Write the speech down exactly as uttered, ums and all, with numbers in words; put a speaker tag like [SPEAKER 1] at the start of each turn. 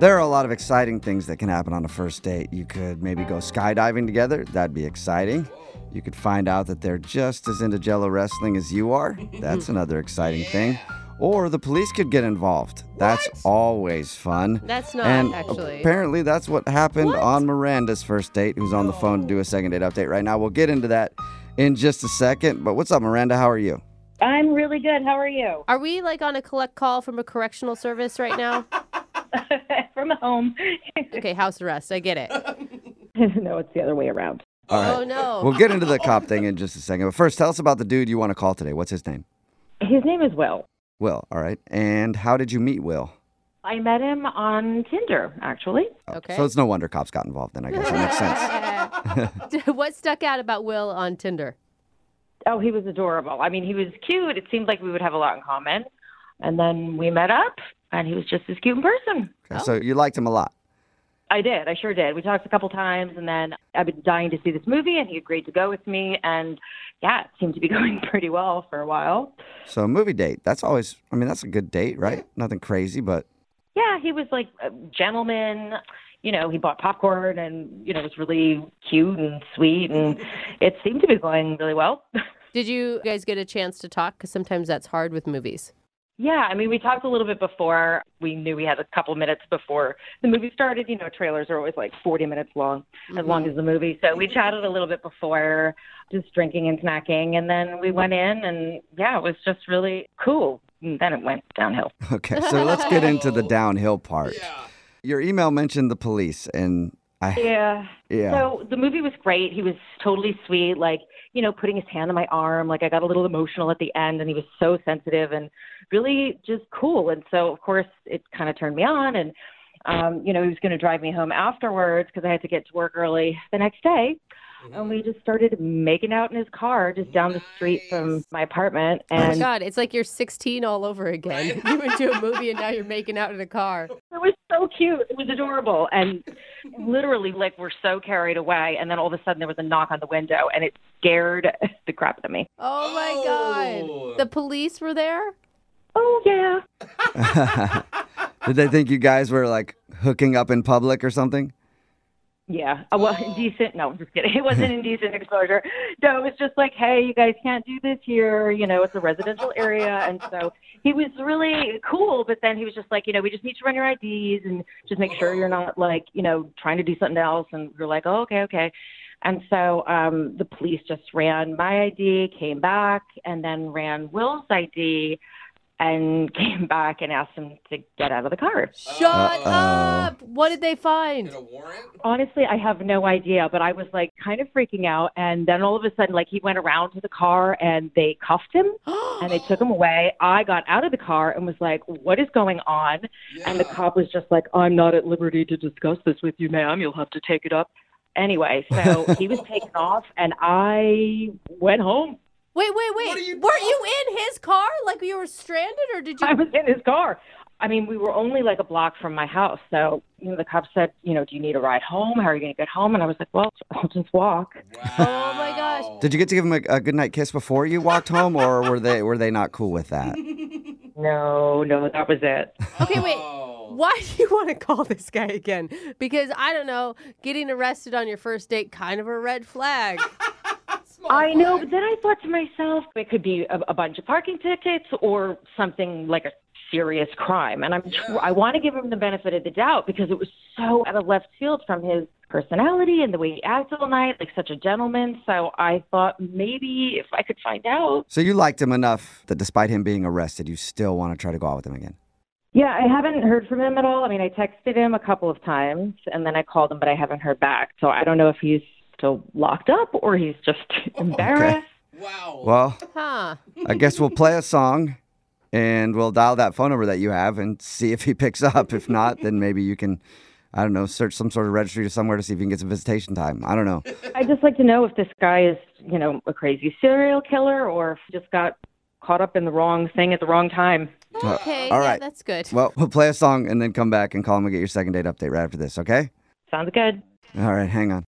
[SPEAKER 1] There are a lot of exciting things that can happen on a first date. You could maybe go skydiving together. That'd be exciting. You could find out that they're just as into Jello wrestling as you are. That's another exciting yeah. thing. Or the police could get involved. That's what? Always fun.
[SPEAKER 2] That's not,
[SPEAKER 1] and
[SPEAKER 2] actually.
[SPEAKER 1] Apparently, that's what happened
[SPEAKER 2] what?
[SPEAKER 1] on Miranda's first date, who's on the phone to do a second date update right now. We'll get into that in just a second. But what's up, Miranda? How are you?
[SPEAKER 3] I'm really good. How are you?
[SPEAKER 2] Are we like on a collect call from a correctional service right now?
[SPEAKER 3] From home.
[SPEAKER 2] Okay, house arrest. I get it.
[SPEAKER 3] No, it's the other way around.
[SPEAKER 1] All right.
[SPEAKER 2] Oh, no.
[SPEAKER 1] We'll get into the cop thing in just a second. But first, tell us about the dude you want to call today. What's his name?
[SPEAKER 3] His name is Will.
[SPEAKER 1] Will, all right. And how did you meet Will?
[SPEAKER 3] I met him on Tinder, actually.
[SPEAKER 2] Okay.
[SPEAKER 1] So it's no wonder cops got involved then, I guess. That makes sense.
[SPEAKER 2] What stuck out about Will on Tinder?
[SPEAKER 3] Oh, he was adorable. I mean, he was cute. It seemed like we would have a lot in common. And then we met up, and he was just as cute in person.
[SPEAKER 1] Okay, oh. So you liked him a lot?
[SPEAKER 3] I did. I sure did. We talked a couple times, and then I've been dying to see this movie, and he agreed to go with me. And, yeah, it seemed to be going pretty well for a while.
[SPEAKER 1] So a movie date, that's always, I mean, that's a good date, right? Nothing crazy, but...
[SPEAKER 3] Yeah, he was like a gentleman. You know, he bought popcorn and, you know, was really cute and sweet, and it seemed to be going really well.
[SPEAKER 2] Did you guys get a chance to talk? Because sometimes that's hard with movies.
[SPEAKER 3] Yeah, I mean, we talked a little bit before. We knew we had a couple minutes before the movie started. You know, trailers are always like forty minutes long, mm-hmm. as long as the movie. So we chatted a little bit before, just drinking and snacking. And then we went in, and, yeah, it was just really cool. And then it went downhill.
[SPEAKER 1] Okay, so let's get into the downhill part. Yeah. Your email mentioned the police, and I...
[SPEAKER 3] Yeah.
[SPEAKER 1] Yeah.
[SPEAKER 3] So the movie was great. He was totally sweet, like, you know, putting his hand on my arm. Like, I got a little emotional at the end, and he was so sensitive and really just cool. And so, of course, it kind of turned me on. And, um, you know, he was going to drive me home afterwards because I had to get to work early the next day. And we just started making out in his car just down the street from my apartment. And
[SPEAKER 2] oh, my God. It's like you're sixteen all over again. You went to a movie, and now you're making out in a car.
[SPEAKER 3] It was so cute. It was adorable. And literally, like, we're so carried away. And then all of a sudden, there was a knock on the window, and it scared the crap out of me.
[SPEAKER 2] Oh, my
[SPEAKER 4] Oh.
[SPEAKER 2] God. The police were there?
[SPEAKER 3] Oh, yeah.
[SPEAKER 1] Did they think you guys were, like, hooking up in public or something?
[SPEAKER 3] Yeah. Uh, well, indecent. No, I'm just kidding. It wasn't indecent exposure. No, it was just like, hey, you guys can't do this here. You know, it's a residential area. And so he was really cool. But then he was just like, you know, we just need to run your I Ds and just make sure you're not like, you know, trying to do something else. And we we're like, oh, okay, okay. And so um, the police just ran my I D, came back, and then ran Will's I D. And came back and asked him to get out of the car.
[SPEAKER 2] Shut
[SPEAKER 1] Uh-oh.
[SPEAKER 2] up! What did they find?
[SPEAKER 4] Get a warrant?
[SPEAKER 3] Honestly, I have no idea, but I was like kind of freaking out. And then all of a sudden, like he went around to the car and they cuffed him and they took him away. I got out of the car and was like, what is going on?
[SPEAKER 4] Yeah.
[SPEAKER 3] And the cop was just like, I'm not at liberty to discuss this with you, ma'am. You'll have to take it up. Anyway, so he was taken off and I went home.
[SPEAKER 2] Wait, wait, wait.
[SPEAKER 4] What are you
[SPEAKER 2] Weren't
[SPEAKER 4] doing?
[SPEAKER 2] you in his car? Like you were stranded, or did you?
[SPEAKER 3] I was in his car. I mean, we were only like a block from my house. So, you know, the cop said, you know, do you need a ride home? How are you going to get home? And I was like, well, I'll just walk.
[SPEAKER 4] Wow.
[SPEAKER 2] Oh, my gosh.
[SPEAKER 1] Did you get to give him a, a goodnight kiss before you walked home, or were they were they not cool with that?
[SPEAKER 3] No, no, that was it.
[SPEAKER 2] Okay, wait.
[SPEAKER 4] Oh.
[SPEAKER 2] Why do you want to call this guy again? Because, I don't know, getting arrested on your first date, kind of a red flag.
[SPEAKER 3] I know, but then I thought to myself, it could be a, a bunch of parking tickets or something like a serious crime. And I'm tr- I want to give him the benefit of the doubt because it was so out of left field from his personality and the way he acted all night, like such a gentleman. So I thought maybe if I could find out.
[SPEAKER 1] So you liked him enough that despite him being arrested, you still want to try to go out with him again?
[SPEAKER 3] Yeah, I haven't heard from him at all. I mean, I texted him a couple of times and then I called him, but I haven't heard back. So I don't know if he's still locked up or he's just embarrassed.
[SPEAKER 4] Wow.
[SPEAKER 1] Well,
[SPEAKER 2] Huh.
[SPEAKER 1] I guess we'll play a song and we'll dial that phone number that you have and see if he picks up. If not, then maybe you can, I don't know, search some sort of registry or somewhere to see if you can get some visitation time. I don't know.
[SPEAKER 3] I'd just like to know if this guy is, you know, a crazy serial killer or if he just got caught up in the wrong thing at the wrong time.
[SPEAKER 2] Okay,
[SPEAKER 1] all
[SPEAKER 2] yeah,
[SPEAKER 1] right.
[SPEAKER 2] that's good.
[SPEAKER 1] Well, we'll play a song and then come back and call him and get your second date update right after this, okay?
[SPEAKER 3] Sounds good.
[SPEAKER 1] All right, hang on.